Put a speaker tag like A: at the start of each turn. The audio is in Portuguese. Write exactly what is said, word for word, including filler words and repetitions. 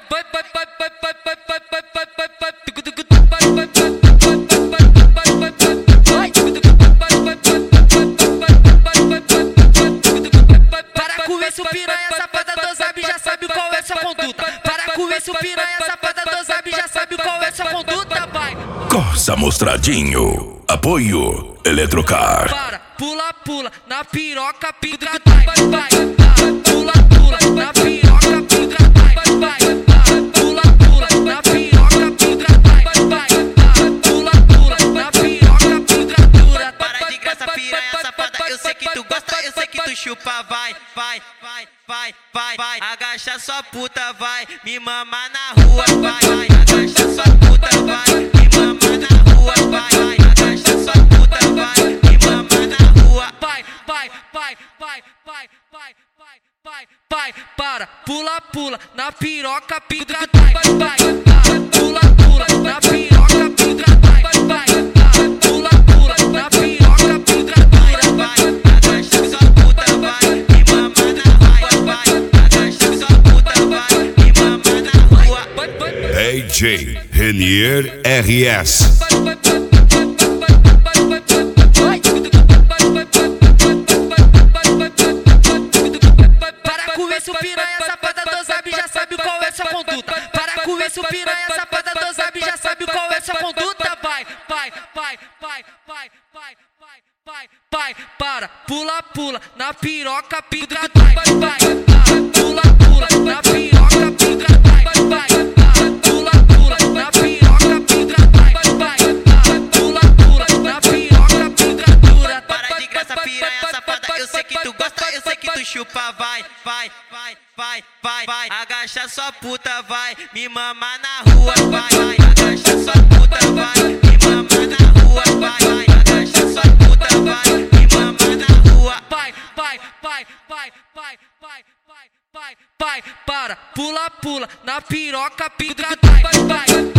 A: vai, vai, vai, vai, vai, vai, vai, vai, vai, vai, vai, para com isso, piranha safada do Zab, já sabe qual é sua conduta. Para com isso, piranha safada do Zab, já sabe qual é sua conduta, vai.
B: Corsa Mostradinho, apoio Eletrocar.
A: Para, pula, pula, na piroca, pica, vai, vai, pula, pula, na piroca, pica, vai, vai, pula, pula, na piroca, pica, vai, vai, pula, pula, na piroca, pica, dura.
C: Para de graça, piranha safada, eu sei que tu gosta, eu sei que tu chupa, vai, vai, vai, vai, vai, vai, agacha sua puta, vai, me mama na rua, vai, vai, agacha sua puta, vai, me mama na rua, vai, vai, agacha sua puta, vai, me mama na rua,
A: vai, vai, vai, vai, vai, vai, vai, vai, vai, para, pula, pula, na piroca, pica, vai, vai, pula, pula, na piroca, pica, vai, vai, pula, pula, na piroca, pica, dura,
C: vai, agacha sua puta, vai, me mama na rua, vai, agacha sua puta, vai, me mama na rua.
B: D J Renier R S.
A: Para com isso, piranha safada do Zab, já sabe qual é sua conduta. Para com isso, piranha safada do Zab, já sabe qual é sua conduta. Vai, vai, vai, vai, vai, vai, vai, vai, vai, para, pula, pula, na piroca, pica, vai, vai, pula, pula, na piroca, pica, vai, vai, pula, pula, na piroca, pica, vai, vai, pula, pula, na piroca, pica, dura.
C: Para de graça, piranha safada, eu sei que tu gosta, eu sei que tu chupa, vai, vai, vai, vai, vai, vai, agacha sua puta, vai, me mama na rua, vai, vai, agacha sua puta, vai, me mama na rua, vai, vai, agacha sua puta, vai, me mama na rua,
A: vai, vai, vai, vai, vai, vai, vai, vai, vai, para, pula, pula, na piroca, pica, vai, vai.